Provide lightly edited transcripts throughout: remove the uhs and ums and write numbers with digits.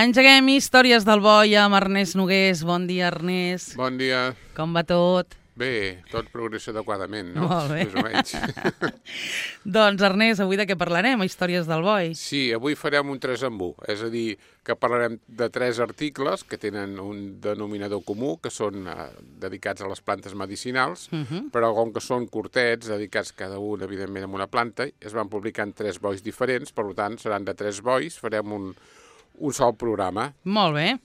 Engeguem Històries del Boi amb Ernest Nogués. Bon dia, Ernest. Bon dia. Com va tot? Bé, tot progressa adequadament, no? Molt bé. Més o menys. Doncs, Ernest, avui de què parlarem? Històries del Boi. Sí, avui farem un 3 en 1, és a dir, que parlarem de 3 articles que tenen un denominador comú, que són dedicats a les plantes medicinals, però com que són curtets, dedicats cada un, evidentment, a una planta, es van publicar en 3 bois diferents, per tant, seran de 3 bois, farem un sol programa. Molt bé.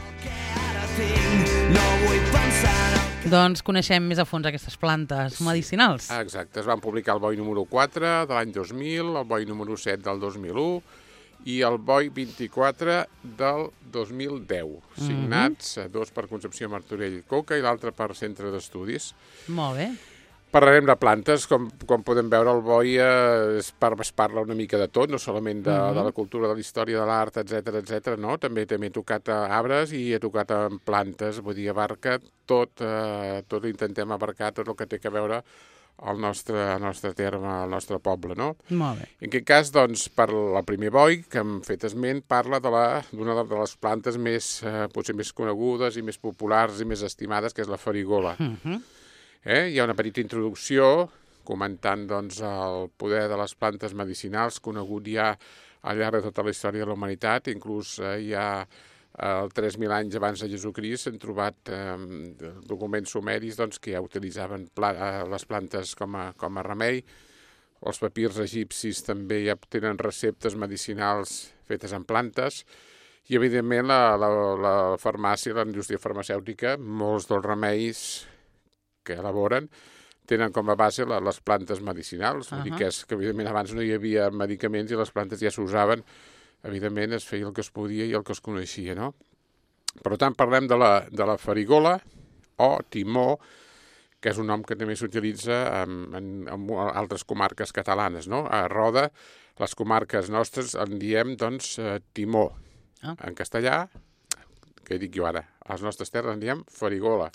Doncs coneixem més a fons aquestes plantes medicinals. Exacte, es van publicar el boi número 4 de l'any 2000, el boi número 7 del 2001 i el boi 24 del 2010, signats dos per Concepció Martorell Coca i l'altre per Centre d'Estudis. Molt bé. Parlarem de plantes, com podem veure el boi es parla una mica de tot, no solament de la cultura, de la història, de l'art, etc, no? També he tocat arbres i he tocat plantes, vull dir, abarca tot intentem abarcar tot el que té a veure al nostre terme, al nostre poble, no? Molt bé. En aquest cas, doncs, per el primer boi, que hem fet esment, parla d'una de les plantes potser més conegudes i més populars i més estimades, que és la farigola. Hi ha una petita introducció comentant doncs, el poder de les plantes medicinals conegut ja al llarg de tota la història de la humanitat. Inclús ja 3.000 anys abans de Jesucrist s'han trobat documents sumeris doncs, que ja utilitzaven les plantes com a remei. Els papirs egipcis també ja tenen receptes medicinals fetes amb plantes. I, evidentment, la farmàcia, la indústria farmacèutica, molts dels remeis que elaboren tenen com a base les plantes medicinals. Vull dir que evidentment, abans no hi havia medicaments i les plantes ja s'usaven. Evidentment, es feia el que es podia i el que es coneixia, no? Per tant, parlem de la farigola o timó, que és un nom que també s'utilitza en altres comarques catalanes, no? A Roda, les comarques nostres en diem, doncs, timó. En castellà, què dic jo ara? A les nostres terres en diem farigola.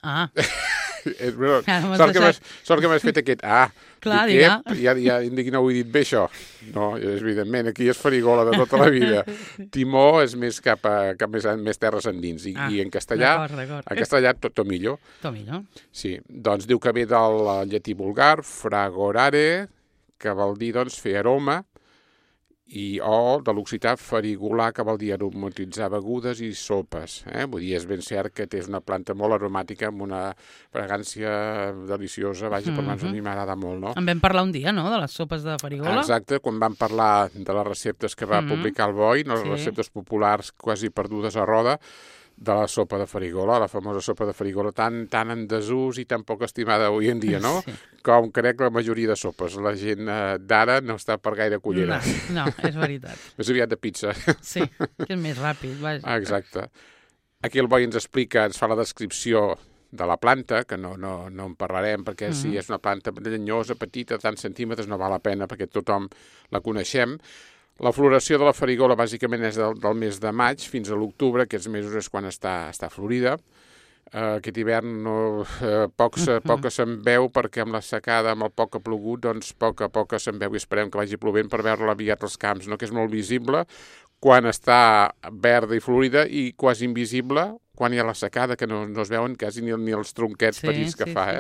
Sort que m'has fet aquest Clar, ja no ho he dit bé, això. No, evidentment, aquí és farigola de tota la vida. Timó és més cap més terres endins. I en castellà, tomillo. Tomillo. Sí, doncs diu que ve del llatí vulgar, fragorare, que vol dir, doncs, fer aroma, o de l'occità farigolar, que vol dir aromatitzar begudes i sopes. Vull dir, és ben cert que és una planta molt aromàtica, amb una fragància deliciosa, vaja, per a mi m'agrada molt, no? En vam parlar un dia, no?, de les sopes de farigola. Exacte, quan vam parlar de les receptes que va publicar el boi, les receptes populars quasi perdudes a Roda, de la sopa de farigola, la famosa sopa de farigola, tan en desús i tan poc estimada avui en dia, no? Sí. Com crec la majoria de sopes. La gent d'ara no està per gaire cullera. No, és veritat. Més aviat de pizza. Sí, que és més ràpid, vaja. Exacte. Aquí el boi ens explica, ens fa la descripció de la planta, que no en parlarem, perquè si és una planta llenyosa, petita, de tants centímetres, no val la pena, perquè tothom la coneixem. La floració de la farigola bàsicament és del mes de maig fins a l'octubre, aquests mesos és quan està florida. Aquest hivern poc se'n veu perquè amb la secada, amb el poc que ha plogut, doncs poc a poc se'n veu i esperem que vagi plovent per veure-la aviat als camps, no? Que és molt visible quan està verda i florida i quasi invisible quan hi ha la secada, que no es veuen quasi ni els tronquets petits que fa,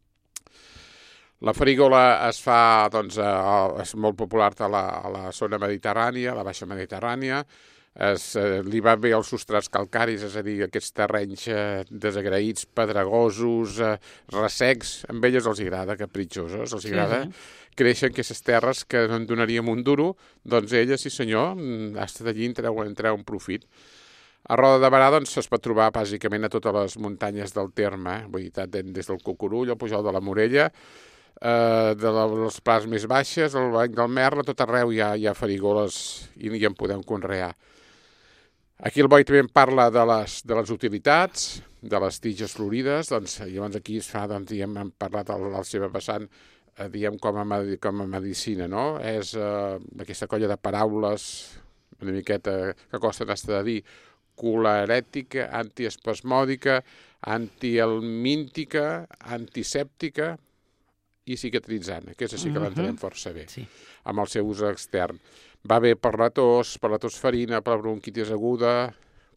La farigola es fa, doncs, és molt popular a la zona mediterrània, a la baixa mediterrània. Li va bé als substrats calcaris, és a dir, aquests terrenys desagraïts, pedregosos, ressecs. A elles els agrada, capritxosos, els agrada. Creixen aquestes terres que no en donaríem un duro, doncs elles, sí senyor, hasta d'allí en treu un profit. A Roda de Berà doncs, es pot trobar bàsicament a totes les muntanyes del terme, vull dir, des del Cucurull, el Pujol de la Morella, de les places més baixes, el Banc del Merla, tot arreu hi ha farigoles i en podem conrear. Aquí el boi també parla de les utilitats, de les tiges florides, doncs llavors aquí es fa, doncs, hem parlat al seva vessant, com a medicina, no? És aquesta colla de paraules, una miqueta que costen de dir, colerètica, antiespasmòdica, antihelmíntica, antisèptica i cicatritzant. Aquesta sí que l'entenem força bé, amb el seu ús extern. Va bé per la tos farina, per la bronquitis aguda,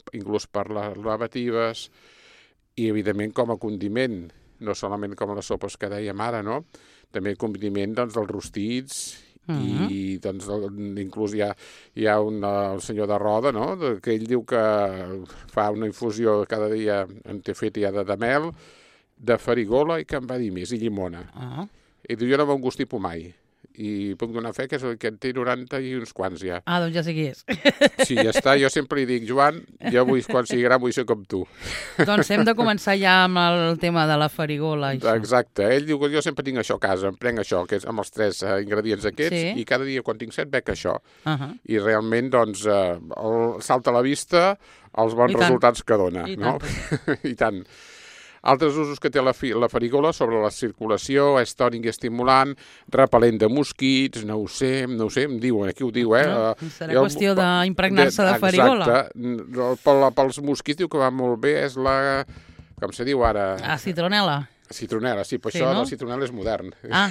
inclús per les lavatives, i evidentment com a condiment, no solament com a les sopes que dèiem ara, no? També condiment doncs, dels rostits, i doncs, inclús hi ha el senyor de Roda, no? Que ell diu que fa una infusió cada dia, en té fet ja de mel, de farigola i que em va dir més, i llimona. I diu, jo no me'n gustipo mai. I puc donar fe que en té 90 i uns quants ja. Doncs ja sé qui és. Sí, ja està. Jo sempre li dic, Joan, jo quan sigui gran vull ser com tu. Doncs hem de començar ja amb el tema de la farigola. Exacte. Ell diu que jo sempre tinc això a casa, em prenc això, que és amb els 3 ingredients aquests, i cada dia quan tinc set bec això. I realment, doncs, salta a la vista els bons resultats que dona. I tant. Altres usos que té la farigola sobre la circulació, és tònic i estimulant, repel·lent de mosquits, no ho sé, em diuen, aquí ho diu, Serà qüestió d'impregnar-se de farigola. Exacte. Pels mosquits diu que va molt bé, és la, com se diu ara? La citronela. Citronela, sí, però això de la citronela és modern.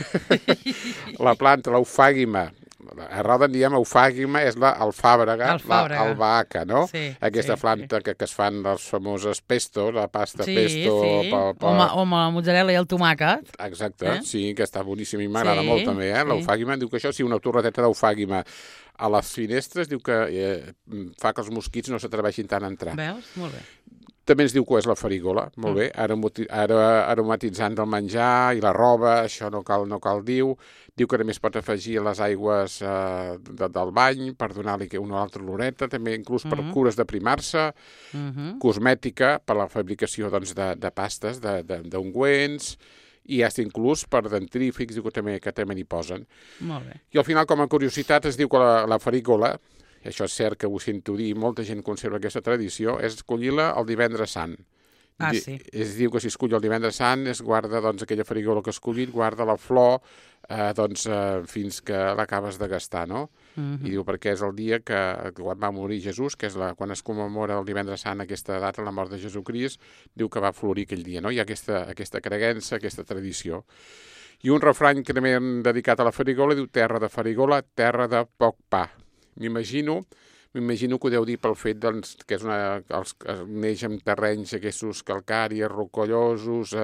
La planta, l'eufàgima. A Roda en diem eufàgima, és l'alfàbrega, l'albahaca, no? Aquesta planta que es fan les famoses pesto, la pasta pesto. O amb la mozzarella i el tomàquet. Exacte, sí, que està boníssim i m'agrada molt també, l'eufàgima. Diu que això, sí, una torreteta d'eufàgima a les finestres, diu que fa que els mosquits no s'atreveixin tant a entrar. Veus? Molt bé. També ens diu que és la farigola, molt bé, aromatitzant del menjar i la roba, això no cal diu que a més pot afegir les aigües del bany per donar-li una altra oloreta, també inclús per cures de primar-se, cosmètica per la fabricació de pastes, d'ungüents, i ja està inclús per dentrífics, diu que també n'hi posen. Molt bé. I al final, com a curiositat, es diu que la farigola, això és cert que ho sento dir, molta gent conserva aquesta tradició, és escollir-la el divendres sant. Sí. Es diu que si escull el divendres sant es guarda aquella farigola que has escollit, guarda la flor fins que l'acabes de gastar, no? I diu perquè és el dia que quan va morir Jesús, que és quan es commemora el divendres sant aquesta data, la mort de Jesucrist, diu que va florir aquell dia, no? Hi ha aquesta creguença, aquesta tradició. I un refrany que també hem dedicat a la farigola diu terra de farigola, terra de poc pa. M'imagino que ho deu dir pel fet que neix en terrenys aquests calcàries, rocallosos,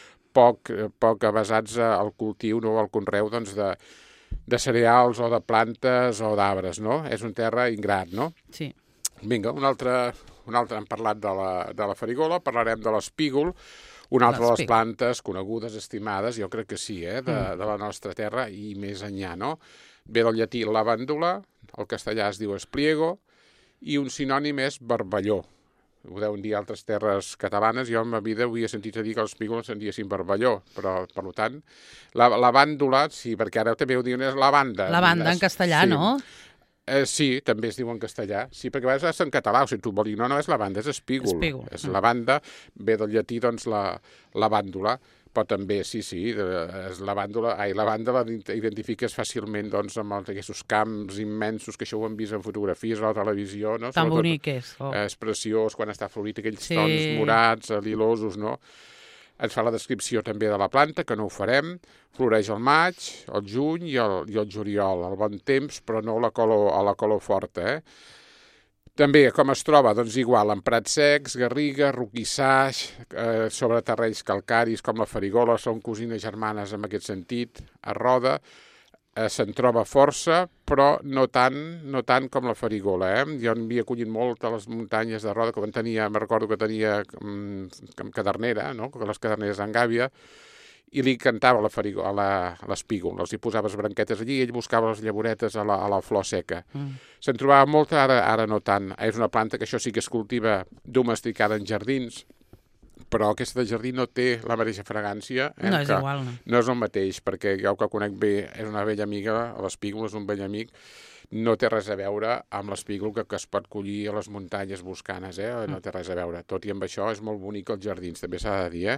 poc avasats al cultiu, no, al conreu de cereals o de plantes o d'arbres, no? És una terra ingrat, no? Sí. Vinga, un altre hem parlat de la farigola, parlarem de l'espígol, una altra de les plantes conegudes, estimades, jo crec que sí, de la nostra terra i més enllà, no? Ve del llatí lavàndula, el castellà es diu espliego, i un sinònim és barballó. Ho deuen dir altres terres catalanes. Jo en ma vida havia sentit a dir que l'espígol se'n diessin barballó, però, per tant, lavàndula, sí, perquè ara també ho diuen és lavanda. Lavanda en castellà, no? Sí, també es diu en castellà. Sí, perquè a vegades és en català, o sigui, tu vol dir, no és lavanda, és espígol. És lavanda, ve del llatí, doncs, lavàndula. Però també, sí, és lavàndula la identifiques fàcilment doncs, amb aquests camps immensos, que això ho hem vist en fotografies a la televisió, no? Tan bonic és. És preciós, quan està florit, aquells tons morats, lilosos, no? Ens fa la descripció també de la planta, que no ho farem. Floreix al maig, al juny i al juliol, al bon temps, però no a la color forta, També, com es troba? Doncs igual, en prats secs, garriga, roquissars, sobre terrenys calcaris com la farigola, són cosines germanes en aquest sentit, a Roda, se'n troba força, però no tant com la farigola, Jo en havia collit molt a les muntanyes de Roda, me'n recordo que tenia cadernera, no? Les caderneres en Gàbia, i li cantava a l'espígol, els hi posaves branquetes allí i ell buscava les llavoretes a la flor seca. Se'n trobava molta, ara no tant. És una planta que això sí que es cultiva domesticada en jardins, però aquesta de jardí no té la mateixa fragància. No és igual, no. No és el mateix, perquè jo que conec bé, és una vella amiga, l'espígol és un vell amic, no té res a veure amb l'espígol que es pot collir a les muntanyes boscanes, no té res a veure. Tot i amb això és molt bonic als jardins, també s'ha de dir,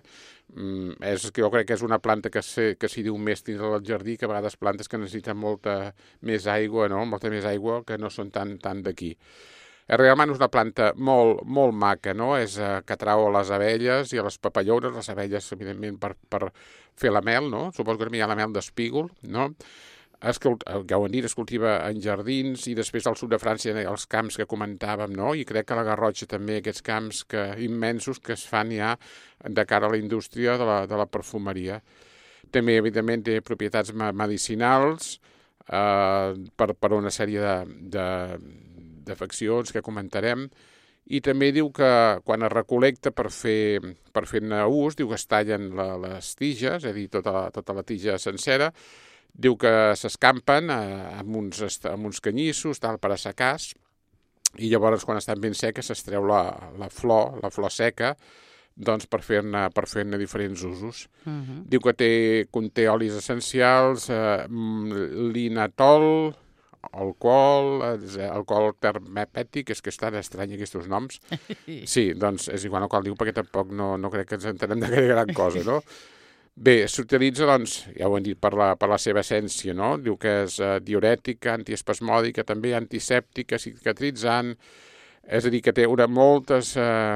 Jo crec que és una planta que s'hi diu més dins del jardí, que a vegades plantes que necessiten molta més aigua, no? Molta més aigua, que no són tant d'aquí. Realment és una planta molt, molt maca, no? És que atrau a les abelles i a les papallones, les abelles, evidentment, per fer la mel, no? Suposo que també hi ha la mel d'espígol, no? ja ho han dit, es cultiva en jardins i després al sud de França els camps que comentàvem, no? I crec que a la Garrotxa també aquests camps immensos que es fan ja de cara a la indústria de la perfumeria. També, evidentment, té propietats medicinals per una sèrie d'afeccions que comentarem, i també diu que quan es recolecta per fer-ne ús, diu que es tallen les tiges, és a dir, tota la tija sencera, diu que s'escampen amb uns canyissos per assecar-se, i llavors quan estan ben seques s'extreu la flor seca, doncs per fer-ne diferents usos. Diu que conté olis essencials, linatol, alcohol terapèutic, és que és tan estrany aquests noms. Sí, doncs és igual el qual diu, perquè tampoc no crec que ens entenem de gaire gran cosa, no? Bé, s'utilitza, doncs, ja ho hem dit, per la seva essència, no? Diu que és diurètica, antiespasmòdica, també antisèptica, cicatritzant, és a dir, que té moltes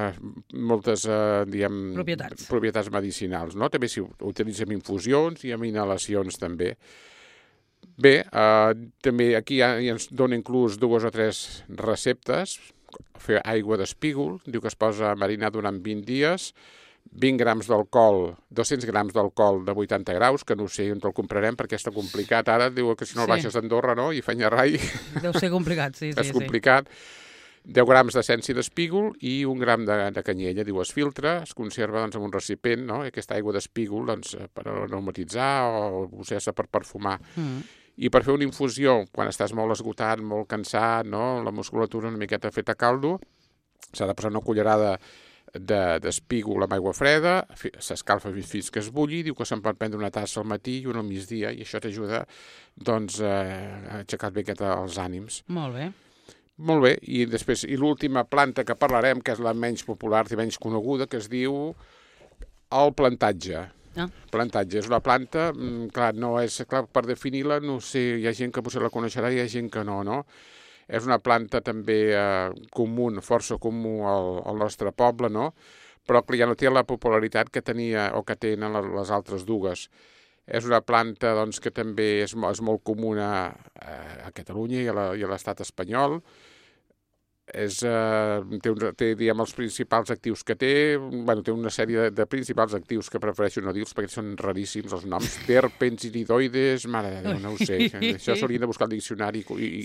propietats medicinals, no? També s'hi utilitza en infusions i en inhalacions, també. Bé, també aquí ja ens dona inclús 2 o 3 receptes. Fer aigua d'espígol, diu que es posa a marinar durant 20 dies, 20 grams d'alcohol, 200 grams d'alcohol de 80 graus, que no sé on te'l comprarem perquè està complicat ara, diu que si no el baixes d'Andorra, no? I Fanyarrai. Deu ser complicat, sí. És complicat. 10 grams d'essència d'espígol i 1 gram de canyella, diu, es filtra, es conserva doncs, en un recipient, no? Aquesta aigua d'espígol doncs, per aromatitzar o usar-se per perfumar. I per fer una infusió, quan estàs molt esgotat, molt cansat, no? La musculatura una miqueta feta a caldo, s'ha de posar una cullerada d'espígol amb aigua freda, s'escalfa fins que es bulli, diu que se'n pot prendre una tassa al matí i una al migdia, i això t'ajuda doncs, a aixecar bé els ànims. Molt bé. Molt bé, i després, l'última planta que parlarem, que és la menys popular i menys coneguda, que es diu el plantatge. Plantatge és una planta, clar, per definir-la, no sé, hi ha gent que potser la coneixerà i hi ha gent que no, no? És una planta també força comú al nostre poble, no? Però que ja no té la popularitat que tenia o que tenen les altres dues. És una planta doncs, que també és molt comuna a Catalunya i a l'estat espanyol. Té diguem, els principals actius que té, té una sèrie de principals actius que prefereixo no dir-los perquè són raríssims els noms, terpenziridoides, mare de Déu, no ho sé, això s'hauria de buscar al diccionari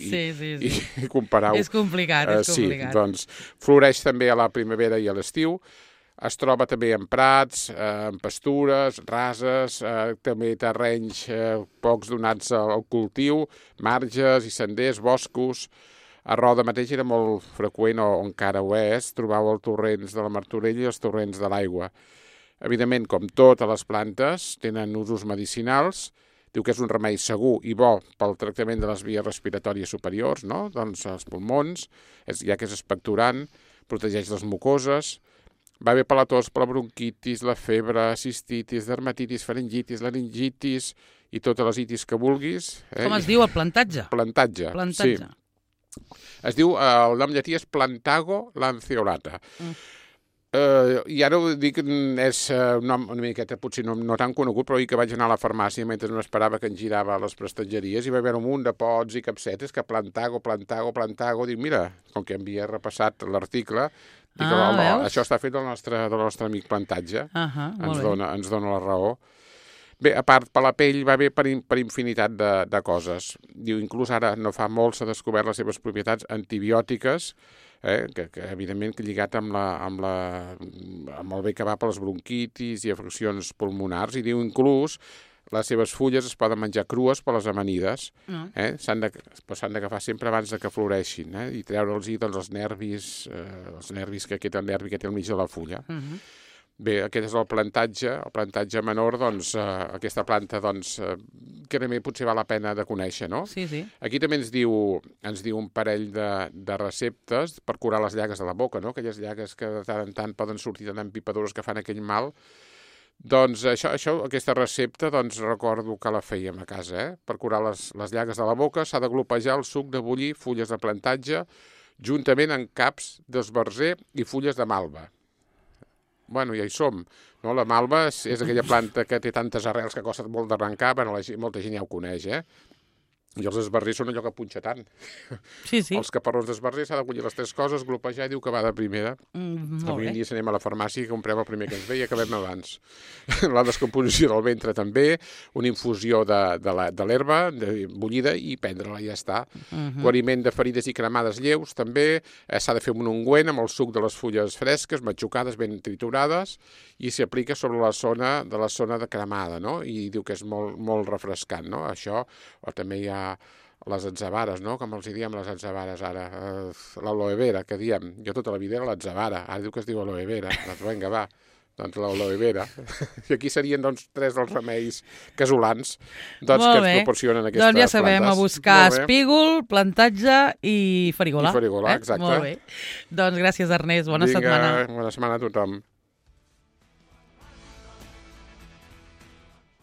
i comparar-ho. És complicat, és complicat. Sí, doncs floreix també a la primavera i a l'estiu, es troba també en prats, en pastures, rases, també terrenys pocs donats al cultiu, marges i senders, boscos. A Roda mateix era molt freqüent, o encara ho és, trobau els torrents de la Martorell i els torrents de l'aigua. Evidentment, com totes les plantes, tenen usos medicinals. Diu que és un remei segur i bo pel tractament de les vies respiratòries superiors, no? Doncs els pulmons, ja que és expectorant, protegeix les mucoses, va bé per la tos, per la bronquitis, la febre, cistitis, dermatitis, faringitis, laringitis i totes les itis que vulguis. Com es diu el plantatge? Plantatge, sí. Es diu, el nom llatí és Plantago lanceolata. I ara ho dic, és un nom una miqueta potser no tan conegut, però que vaig anar a la farmàcia mentre m'esperava que em girava a les prestatgeries i va haver un munt de pots i capsetes que Plantago, dic, mira, com que havia repassat l'article, això està fet del nostre amic Plantatge, ens dona la raó. Bé, a part, per la pell va bé per infinitat de coses. Diu, inclús ara no fa molt s'ha descobert les seves propietats antibiòtiques, que evidentment lligat amb el bé que va per les bronquitis i afeccions pulmonars, i diu inclús les seves fulles es poden menjar crues per les amanides. S'han d'agafar sempre abans que floreixin i treure'ls els nervis que té al mig de la fulla. Bé, aquest és el plantatge menor, doncs, aquesta planta, doncs, que també potser val la pena de conèixer, no? Sí. Aquí també ens diu un parell de receptes per curar les llagues de la boca, no? Aquelles llagues que de tant en tant poden sortir tan empipadores que fan aquell mal. Doncs aquesta recepta, doncs, recordo que la fèiem a casa, Per curar les llagues de la boca s'ha de glopejar el suc de bullir, fulles de plantatge, juntament amb caps d'esbarzer i fulles de malva. Bueno, ja hi som. No? La malva és aquella planta que té tantes arrels que costa molt d'arrencar, molta gent ja ho coneix, I els esbarrers són allò que punxa tant. Sí, sí. Els caparrons d'esbarrer s'ha de collir les 3 coses, glopejar i diu que va de primera. Molt Avui bé. en dia si anem a la farmàcia i comprem el primer que ens ve i acabem abans. La descomposició del ventre també, una infusió de l'herba bullida i prendre-la i ja està. Guariment de ferides i cremades lleus també, s'ha de fer un ungüent amb el suc de les fulles fresques, matxucades, ben triturades, i s'aplica sobre la zona de cremada, no? I diu que és molt, molt refrescant, no? Això, o també hi ha les atzabares, no? Com els diem les atzabares ara, l'aloe vera, que diem. Jo tota la vida era l'atzabara, ara diu que es diu aloe vera. Doncs vinga, va, doncs l'aloe vera. I aquí serien, doncs, 3 dels remeis casolans que ens proporcionen aquestes plantes. Doncs ja sabem, a buscar espígol, plantatge i farigola. I farigola, exacte. Molt bé. Doncs gràcies, Ernest. Bona setmana. Vinga, bona setmana a tothom.